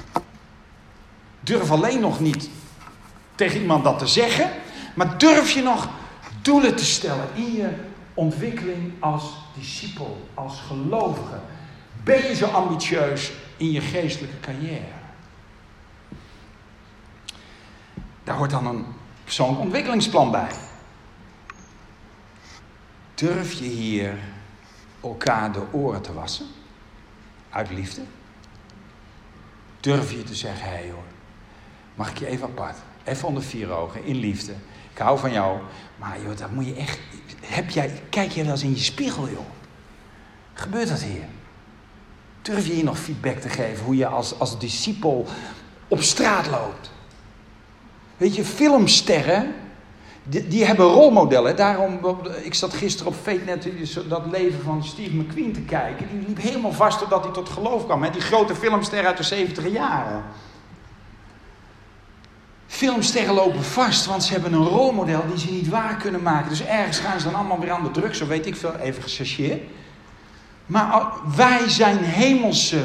Durf alleen nog niet tegen iemand dat te zeggen. Maar durf je nog doelen te stellen in je ontwikkeling als discipel, als gelovige? Ben je zo ambitieus in je geestelijke carrière? Daar hoort dan een persoonlijk ontwikkelingsplan bij. Durf je hier elkaar de oren te wassen? Uit liefde? Durf je te zeggen: hé hey hoor, mag ik je even apart? Even onder vier ogen, in liefde. Ik hou van jou, maar joh, dat moet je echt... Heb jij, kijk je wel eens in je spiegel, joh? Gebeurt dat hier? Durf je hier nog feedback te geven hoe je als, als discipel op straat loopt? Weet je, filmsterren, die, die hebben rolmodellen. Daarom, ik zat gisteren op FateNet dat leven van Steve McQueen te kijken. Die liep helemaal vast totdat hij tot geloof kwam. Hè? Die grote filmster uit de zeventig jaren. Filmsterren lopen vast, want ze hebben een rolmodel die ze niet waar kunnen maken. Dus ergens gaan ze dan allemaal weer aan de druk, zo weet ik veel, even gechargeerd. Maar wij zijn hemelse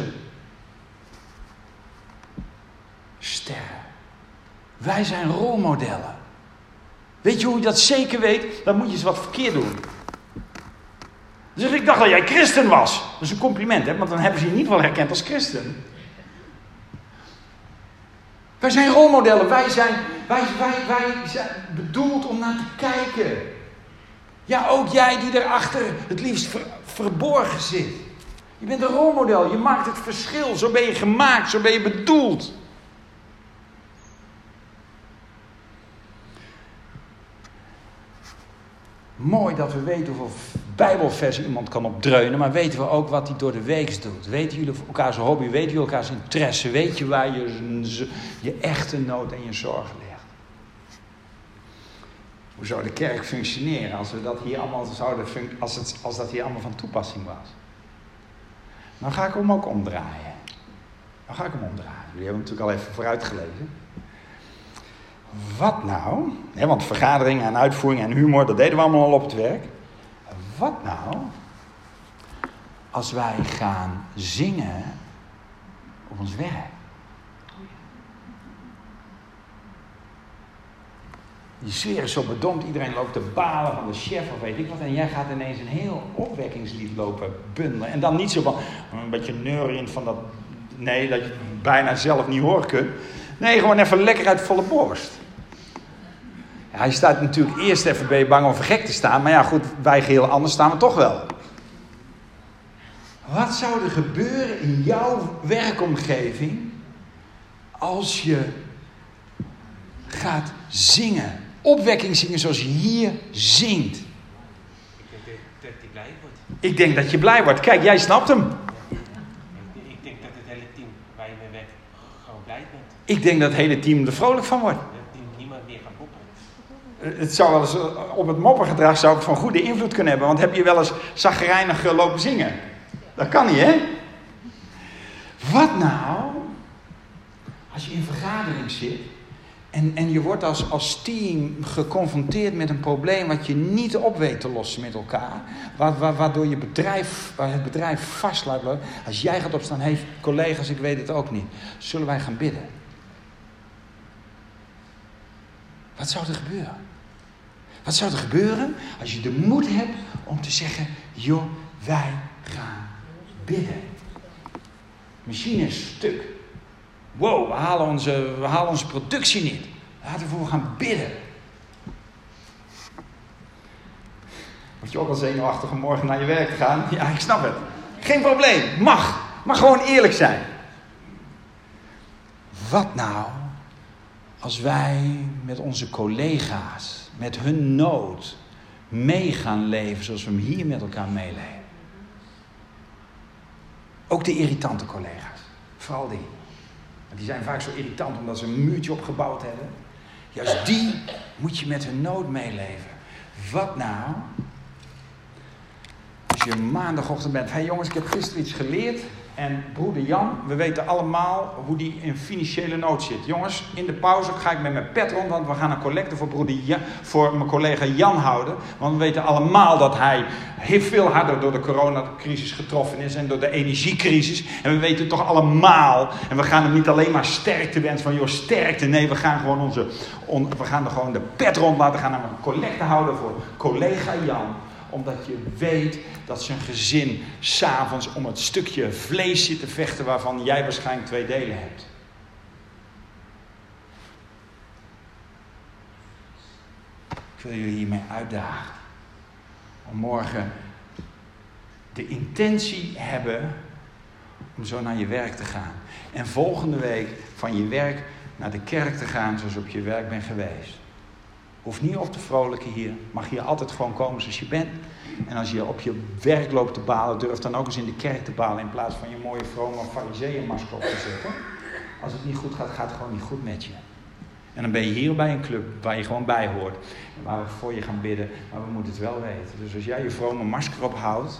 sterren. Wij zijn rolmodellen. Weet je hoe je dat zeker weet? Dan moet je eens wat verkeerd doen. Dus ik dacht dat jij christen was. Dat is een compliment, hè? Want dan hebben ze je niet wel herkend als christen. Wij zijn rolmodellen. Wij zijn, wij, wij, wij zijn bedoeld om naar te kijken. Ja, ook jij die erachter het liefst ver, verborgen zit. Je bent een rolmodel. Je maakt het verschil. Zo ben je gemaakt. Zo ben je bedoeld. Mooi dat we weten hoeveel bijbelversen iemand kan opdreunen. Maar weten we ook wat hij door de week doet. Weten jullie elkaars hobby? Weten jullie elkaars interesse? Weet je waar je, je echte nood en je zorgen ligt? Hoe zou de kerk functioneren als we dat hier allemaal zouden fun- als, het, als dat hier allemaal van toepassing was? Dan ga ik hem ook omdraaien. Dan ga ik hem omdraaien. Jullie hebben hem natuurlijk al even vooruit gelezen. Wat nou, hè, want vergaderingen en uitvoering en humor, dat deden we allemaal al op het werk. Wat nou als wij gaan zingen op ons werk? Die sfeer is zo bedompt, iedereen loopt te balen van de chef of weet ik wat. En jij gaat ineens een heel opwekkingslied lopen bundelen. En dan niet zo van, een beetje neuriënd van dat, nee, dat je het bijna zelf niet horen kunt. Nee, gewoon even lekker uit volle borst. Ja, je staat natuurlijk eerst even, ben je bang om voor gek te staan. Maar ja, goed, wij geheel anders staan we toch wel. Wat zou er gebeuren in jouw werkomgeving als je gaat zingen? Opwekking zingen zoals je hier zingt. Ik denk dat, dat hij blij wordt. Ik denk dat je blij wordt. Kijk, jij snapt hem. Ik, ik denk dat het hele team waar je mee werkt gewoon blij bent. Ik denk dat het hele team er vrolijk van wordt. Dat niemand meer gaat poppen. Het zou wel eens, op het moppergedrag zou het van goede invloed kunnen hebben. Want heb je wel eens chagrijnig lopen zingen? Dat kan niet, hè? Wat nou als je in vergadering zit en, en je wordt als, als team geconfronteerd met een probleem wat je niet op weet te lossen met elkaar, waardoor je bedrijf, het bedrijf vastloopt. Als jij gaat opstaan, hé hey, collega's, ik weet het ook niet. Zullen wij gaan bidden? Wat zou er gebeuren? Wat zou er gebeuren als je de moed hebt om te zeggen, joh, wij gaan bidden. Machine is stuk. Wow, we halen onze, we halen onze productie niet. Laten we voor gaan bidden. Word je ook al zenuwachtig om morgen naar je werk te gaan? Ja, ik snap het. Geen probleem. Mag. Mag gewoon eerlijk zijn. Wat nou als wij met onze collega's, met hun nood, mee gaan leven zoals we hem hier met elkaar meeleven? Ook de irritante collega's. Vooral die. Die zijn vaak zo irritant omdat ze een muurtje opgebouwd hebben. Juist die moet je met hun nood meeleven. Wat nou als je maandagochtend bent. Hé hey jongens, ik heb gisteren iets geleerd. En broeder Jan, we weten allemaal hoe die in financiële nood zit. Jongens, in de pauze ga ik met mijn pet rond, want we gaan een collecte voor, broeder Jan, voor mijn collega Jan houden. Want we weten allemaal dat hij heel veel harder door de coronacrisis getroffen is en door de energiecrisis. En we weten toch allemaal, en we gaan hem niet alleen maar sterkte wensen van joh, sterkte. Nee, we gaan gewoon onze, on, we gaan er gewoon de pet rond laten gaan en een collecte houden voor collega Jan. Omdat je weet dat zijn gezin 's avonds om het stukje vlees zit te vechten waarvan jij waarschijnlijk twee delen hebt. Ik wil jullie hiermee uitdagen. Om morgen de intentie hebben om zo naar je werk te gaan. En volgende week van je werk naar de kerk te gaan zoals je op je werk bent geweest. Hoef niet op te vrolijken hier. Mag hier altijd gewoon komen zoals je bent. En als je op je werk loopt te balen, durf dan ook eens in de kerk te balen in plaats van je mooie vrome farizeeënmasker op te zetten. Als het niet goed gaat, gaat het gewoon niet goed met je. En dan ben je hier bij een club waar je gewoon bij hoort. En waar we voor je gaan bidden, maar we moeten het wel weten. Dus als jij je vrome masker ophoudt,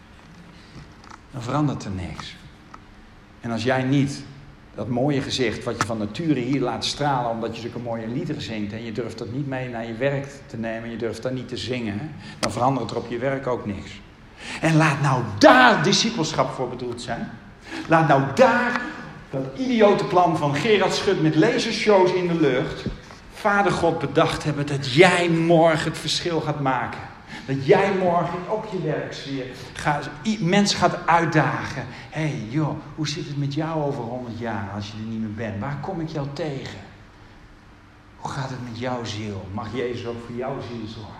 dan verandert er niks. En als jij niet dat mooie gezicht wat je van nature hier laat stralen omdat je zulke mooie liederen zingt en je durft dat niet mee naar je werk te nemen, je durft dat niet te zingen, dan verandert er op je werk ook niks. En laat nou daar discipelschap voor bedoeld zijn. Laat nou daar dat idiote plan van Gerard Schut met lasershows in de lucht, Vader God bedacht hebben dat jij morgen het verschil gaat maken. Dat jij morgen op je werksfeer gaat, mensen gaat uitdagen. Hé hey, joh, hoe zit het met jou over honderd jaar als je er niet meer bent? Waar kom ik jou tegen? Hoe gaat het met jouw ziel? Mag Jezus ook voor jouw ziel zorgen?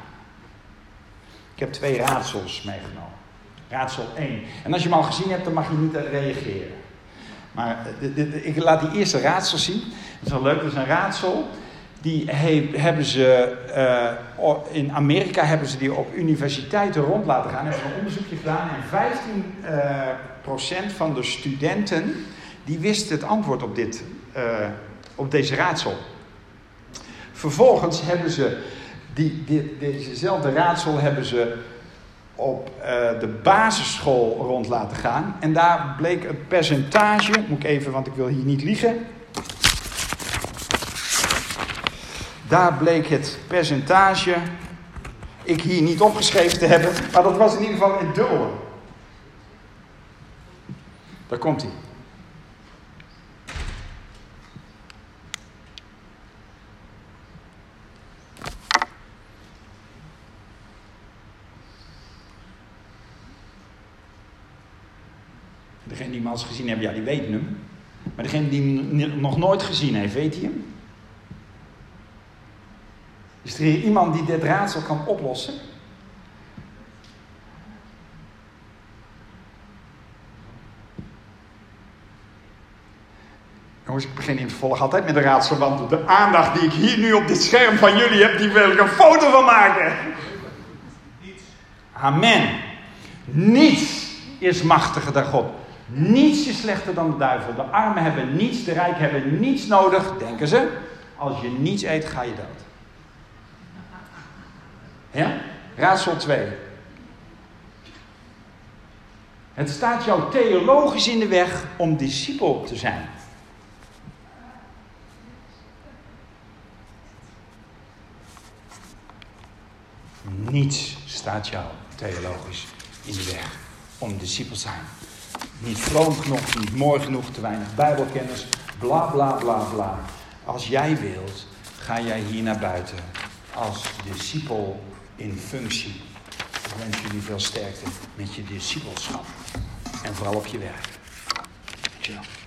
Ik heb twee raadsels meegenomen. Raadsel één. En als je hem al gezien hebt, dan mag je niet reageren. Maar de, de, de, ik laat die eerste raadsel zien. Dat is wel leuk, dat is een raadsel. Die he, hebben ze uh, in Amerika hebben ze die op universiteiten rond laten gaan. Hebben ze een onderzoekje gedaan en vijftien procent uh, van de studenten die wisten het antwoord op dit, uh, op deze raadsel. Vervolgens hebben ze die, die, dezezelfde raadsel hebben ze op uh, de basisschool rond laten gaan en daar bleek het percentage, moet ik even, want ik wil hier niet liegen. Daar bleek het percentage, ik hier niet opgeschreven te hebben, maar dat was in ieder geval in dubbele. Daar komt hij. Degene die hem al eens gezien hebben, ja, die weten hem. Maar degene die hem nog nooit gezien heeft, weet hij hem? Is er hier iemand die dit raadsel kan oplossen? Jongens, ik begin in het vervolg altijd met een raadsel, want de aandacht die ik hier nu op dit scherm van jullie heb, die wil ik een foto van maken. Niets. Amen. Niets is machtiger dan God. Niets is slechter dan de duivel. De armen hebben niets, de rijken hebben niets nodig, denken ze. Als je niets eet, ga je dood. Ja? Raadsel twee. Het staat jou theologisch in de weg om discipel te zijn. Niets staat jou theologisch in de weg om discipel te zijn. Niet vroom genoeg, niet mooi genoeg, te weinig bijbelkennis, bla bla bla bla. Als jij wilt, ga jij hier naar buiten als discipel in functie. Ik wens jullie veel sterkte met je discipelschap. En vooral op je werk. Dankjewel.